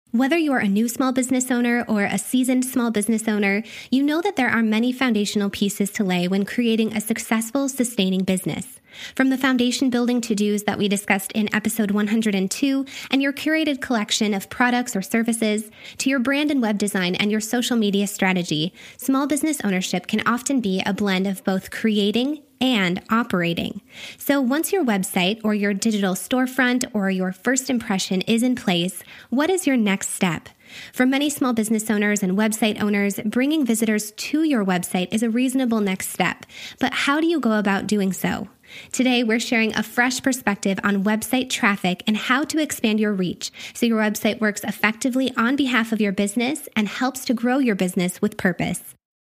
Whether you're a new small business owner or a seasoned small business owner, you know that there are many foundational pieces to lay when creating a successful, sustaining business. From the foundation building to-dos that we discussed in episode 102 and your curated collection of products or services, to your brand and web design and your social media strategy, small business ownership can often be a blend of both creating and operating. So once your website or your digital storefront or your first impression is in place, what is your next step? For many small business owners and website owners, bringing visitors to your website is a reasonable next step. But how do you go about doing so? Today, we're sharing a fresh perspective on website traffic and how to expand your reach so your website works effectively on behalf of your business and helps to grow your business with purpose.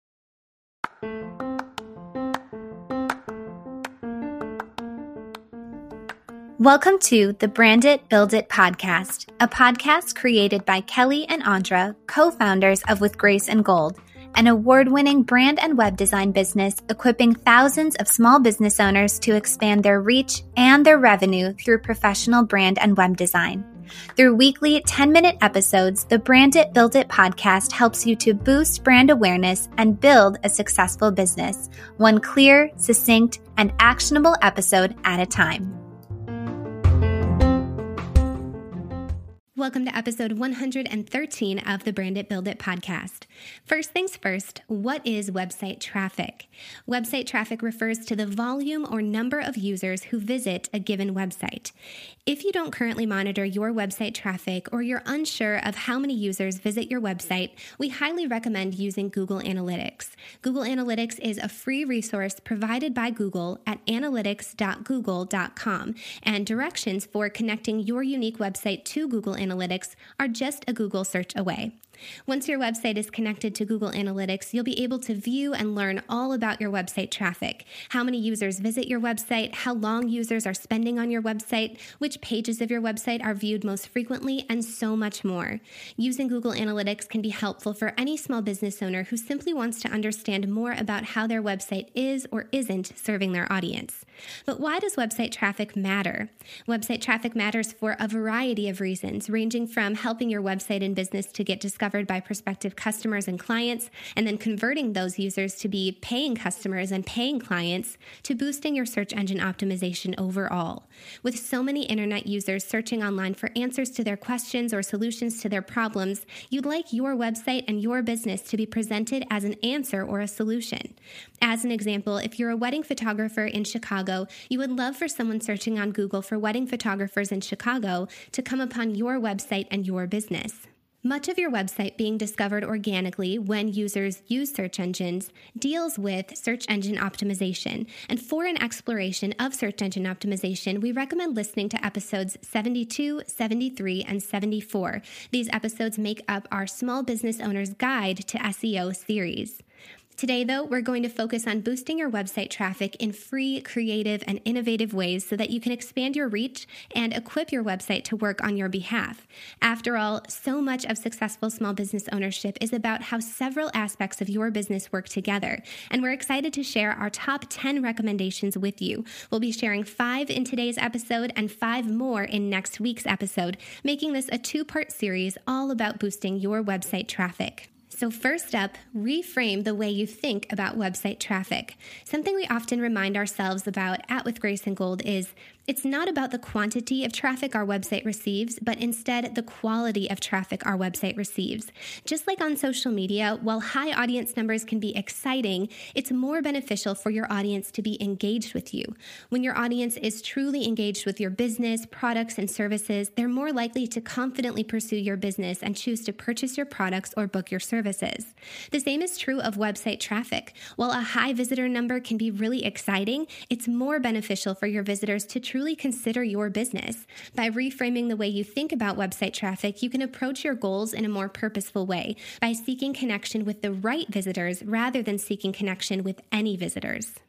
Welcome to the Brand It, Build It podcast, a podcast created by Kelly and Andra, co-founders of With Grace and Gold, an award-winning brand and web design business equipping thousands of small business owners to expand their reach and their revenue through professional brand and web design. Through weekly 10-minute episodes, the Brand It, Build It podcast helps you to boost brand awareness and build a successful business, one clear, succinct, and actionable episode at a time. Welcome to episode 113 of the Brand It, Build It podcast. First things first, what is website traffic? Website traffic refers to the volume or number of users who visit a given website. If you don't currently monitor your website traffic or you're unsure of how many users visit your website, we highly recommend using Google Analytics. Google Analytics is a free resource provided by Google at analytics.google.com, and directions for connecting your unique website to Google Analytics are just a Google search away. Once your website is connected to Google Analytics, you'll be able to view and learn all about your website traffic, how many users visit your website, how long users are spending on your website, which pages of your website are viewed most frequently, and so much more. Using Google Analytics can be helpful for any small business owner who simply wants to understand more about how their website is or isn't serving their audience. But why does website traffic matter? Website traffic matters for a variety of reasons, ranging from helping your website and business to get discovered by prospective customers and clients, and then converting those users to be paying customers and paying clients, to boosting your search engine optimization overall. With so many internet users searching online for answers to their questions or solutions to their problems, you'd like your website and your business to be presented as an answer or a solution. As an example, if you're a wedding photographer in Chicago, you would love for someone searching on Google for wedding photographers in Chicago to come upon your website and your business. Much of your website being discovered organically when users use search engines deals with search engine optimization. And for an exploration of search engine optimization, we recommend listening to episodes 72, 73, and 74. These episodes make up our Small Business Owner's Guide to SEO series. Today, though, we're going to focus on boosting your website traffic in free, creative, and innovative ways so that you can expand your reach and equip your website to work on your behalf. After all, so much of successful small business ownership is about how several aspects of your business work together, and we're excited to share our top 10 recommendations with you. We'll be sharing 5 in today's episode and 5 more in next week's episode, making this a 2-part series all about boosting your website traffic. So first up, reframe the way you think about website traffic. Something we often remind ourselves about at With Grace and Gold is it's not about the quantity of traffic our website receives, but instead the quality of traffic our website receives. Just like on social media, while high audience numbers can be exciting, it's more beneficial for your audience to be engaged with you. When your audience is truly engaged with your business, products, and services, they're more likely to confidently pursue your business and choose to purchase your products or book your services. The same is true of website traffic. While a high visitor number can be really exciting, it's more beneficial for your visitors to truly consider your business. By reframing the way you think about website traffic, you can approach your goals in a more purposeful way by seeking connection with the right visitors rather than seeking connection with any visitors.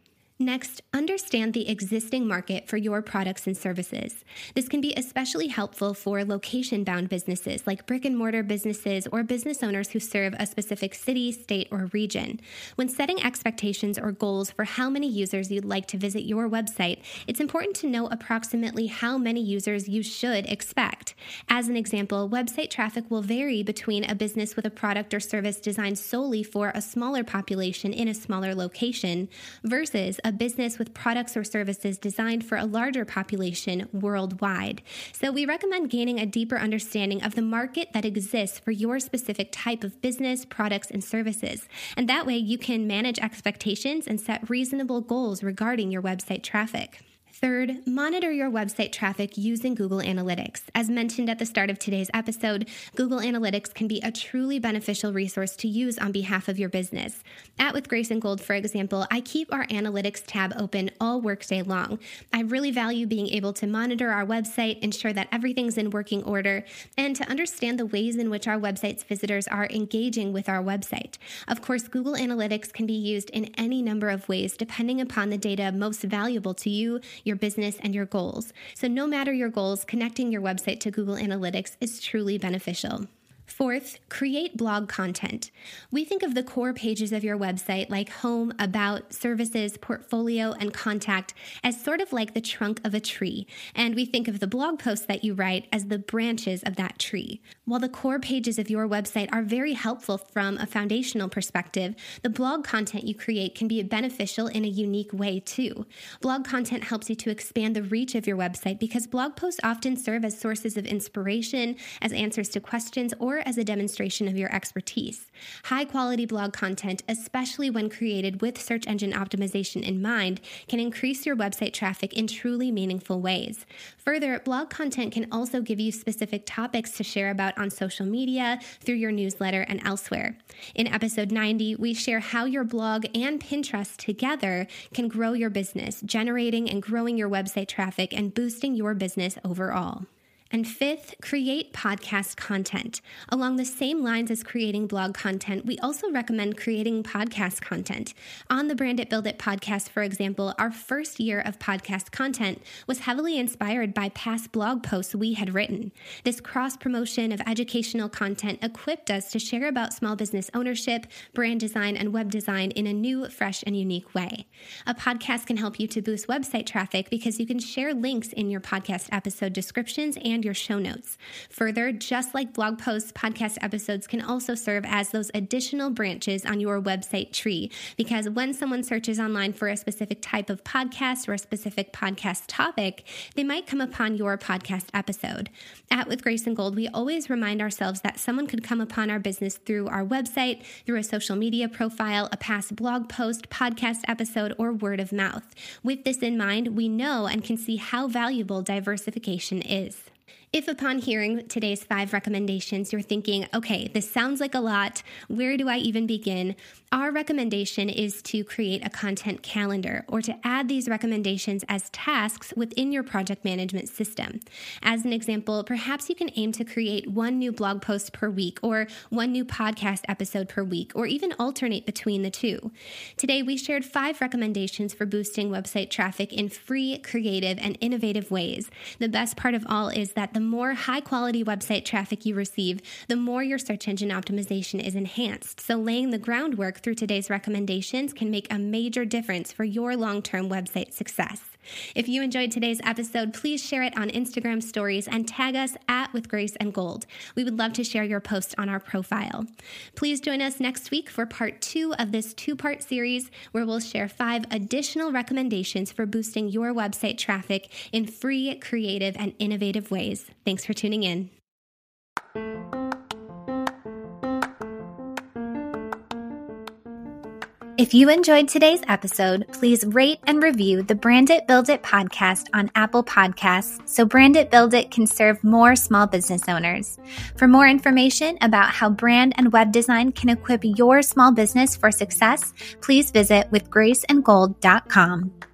Next, understand the existing market for your products and services. This can be especially helpful for location-bound businesses like brick-and-mortar businesses or business owners who serve a specific city, state, or region. When setting expectations or goals for how many users you'd like to visit your website, it's important to know approximately how many users you should expect. As an example, website traffic will vary between a business with a product or service designed solely for a smaller population in a smaller location versus a business with products or services designed for a larger population worldwide. So we recommend gaining a deeper understanding of the market that exists for your specific type of business, products, and services. And that way you can manage expectations and set reasonable goals regarding your website traffic. Third, monitor your website traffic using Google Analytics. As mentioned at the start of today's episode, Google Analytics can be a truly beneficial resource to use on behalf of your business. At With Grace and Gold, for example, I keep our Analytics tab open all workday long. I really value being able to monitor our website, ensure that everything's in working order, and to understand the ways in which our website's visitors are engaging with our website. Of course, Google Analytics can be used in any number of ways depending upon the data most valuable to you, your business, and your goals. So no matter your goals, connecting your website to Google Analytics is truly beneficial. Fourth, create blog content. We think of the core pages of your website like home, about, services, portfolio, and contact as sort of like the trunk of a tree, and we think of the blog posts that you write as the branches of that tree. While the core pages of your website are very helpful from a foundational perspective, the blog content you create can be beneficial in a unique way too. Blog content helps you to expand the reach of your website because blog posts often serve as sources of inspiration, as answers to questions, or as a demonstration of your expertise. High-quality blog content, especially when created with search engine optimization in mind, can increase your website traffic in truly meaningful ways. Further, blog content can also give you specific topics to share about on social media, through your newsletter, and elsewhere. In episode 90, we share how your blog and Pinterest together can grow your business, generating and growing your website traffic and boosting your business overall. And fifth, create podcast content. Along the same lines as creating blog content, we also recommend creating podcast content. On the Brand It, Build It podcast, for example, our first year of podcast content was heavily inspired by past blog posts we had written. This cross-promotion of educational content equipped us to share about small business ownership, brand design, and web design in a new, fresh, and unique way. A podcast can help you to boost website traffic because you can share links in your podcast episode descriptions and your show notes. Further, just like blog posts, podcast episodes can also serve as those additional branches on your website tree, because when someone searches online for a specific type of podcast or a specific podcast topic, they might come upon your podcast episode. At With Grace and Gold, we always remind ourselves that someone could come upon our business through our website, through a social media profile, a past blog post, podcast episode, or word of mouth. With this in mind, we know and can see how valuable diversification is. If upon hearing today's 5 recommendations, you're thinking, okay, this sounds like a lot, where do I even begin? Our recommendation is to create a content calendar or to add these recommendations as tasks within your project management system. As an example, perhaps you can aim to create 1 new blog post per week or 1 new podcast episode per week, or even alternate between the two. Today, we shared 5 recommendations for boosting website traffic in free, creative, and innovative ways. The best part of all is that the more high-quality website traffic you receive, the more your search engine optimization is enhanced. So laying the groundwork through today's recommendations can make a major difference for your long-term website success. If you enjoyed today's episode, please share it on Instagram stories and tag us at With Grace and Gold. We would love to share your post on our profile. Please join us next week for part 2 of this 2-part series, where we'll share 5 additional recommendations for boosting your website traffic in free, creative, and innovative ways. Thanks for tuning in. If you enjoyed today's episode, please rate and review the Brand It, Build It podcast on Apple Podcasts so Brand It, Build It can serve more small business owners. For more information about how brand and web design can equip your small business for success, please visit withgraceandgold.com.